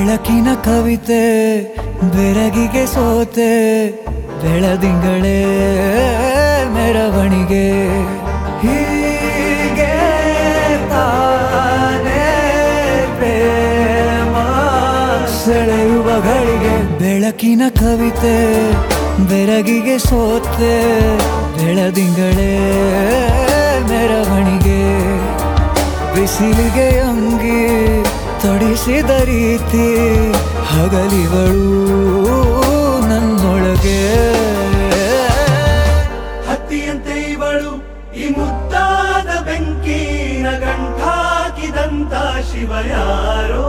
ಬೆಳಕಿನ ಕವಿತೆ ಬೆರಗಿಗೆ ಸೋತೆ ಬೆಳದಿಂಗಳೇ ಮೆರವಣಿಗೆ ಹೀಗೆ ತಾನೇ ಪ್ರೇಮ ಸೆಳೆಯುವ ಗಳಿಗೆ ಬೆಳಕಿನ ಕವಿತೆ ಬೆರಗಿಗೆ ಸೋತೆ ಬೆಳದಿಂಗಳೇ ಮೆರವಣಿಗೆ ಬಿಸಿಲಿಗೆ ಅಂಗಿ ತೊಡಿಸಿದ ರೀತಿ ಹಗಲಿಗಳು ನನ್ನೊಳಗೆ ಹತ್ತಿಯಂತೆ ಇವಳು ಈ ಮುದ್ದಾದ ಬೆಂಕಿನ ಗಂಟಾಕಿದಂತ ಶಿವ ಯಾರೋ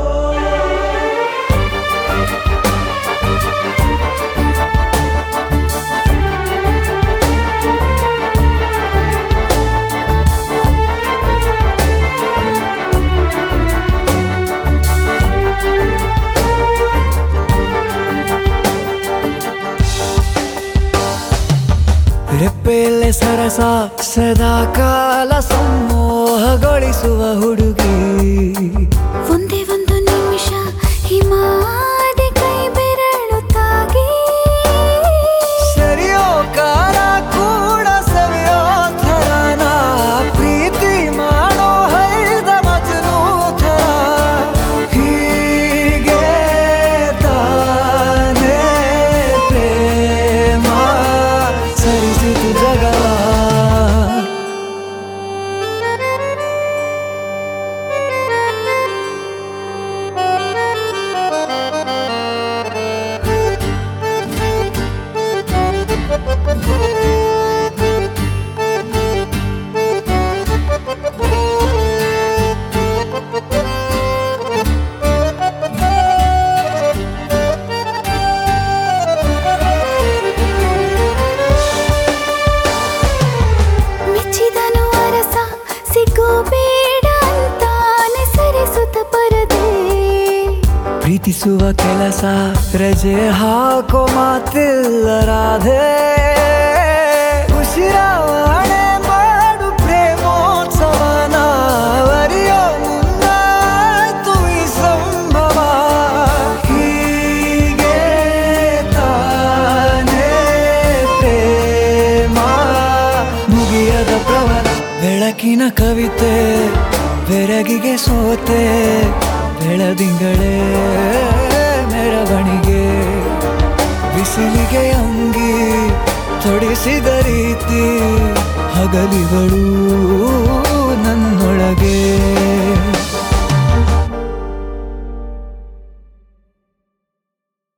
ರೆಪ್ಪೆಯಲ್ಲೇ ಸರಸ ಸದಾ ಕಾಲ ಸಂಮೋಹಗೊಳಿಸುವ ಹುಡುಗಿ ಒಂದೇ ಒಂದು ನಿಮಿಷ ಹಿಮಾದಿ ಕೈ ಬೆರಳು ತಾಗಿ ಸರಿಯೋ ಕಾಲ ಕೂಡ ಸವಿಯೋ ಥರನ ಪ್ರೀತಿ ಮಾಡೋ ಹೈದ ಮಜನೂ ಥರ ಹೀಗೆ ತಾನೇ ಪ್ರೇಮ ಸರಿಸಿತು ಜಗವ ಮೆಚ್ಚಿದನು ಅರಸ ಸಿಗೋಬೇಡ ಅಂತಾನೆ ಸರಿಸುತ್ತ ಪರದೆ ಪ್ರೀತಿಸುವ ಕೆಲಸ ರಜೆ ಹಾಕೋ ಮಾತಿಲ್ಲ ರಾಧೆ ಉಸಿರಾವಣೆ ಮಾಡು ಪ್ರೇಮೋತ್ಸವನ ವರಿಯೋ ಮುಂದಾಯ್ತು ಈ ಸಂಭವ ಹೀಗೆ ತಾನೇ ಪ್ರೇಮ ಮುಗಿಯದ ಪ್ರವರ ಬೆಳಕಿನ ಕವಿತೆ ಬೆರಗಿಗೆ ಸೋತೆ ಬೆಳದಿಂಗಳೇ ಮೆರವಣಿಗೆ ಬಿಸಿಲಿಗೆ ಅಂಗಿ ತೊಡಿಸಿದ ರೀತಿ ಹಗಲಿಗಳು ನನ್ನೊಳಗೆ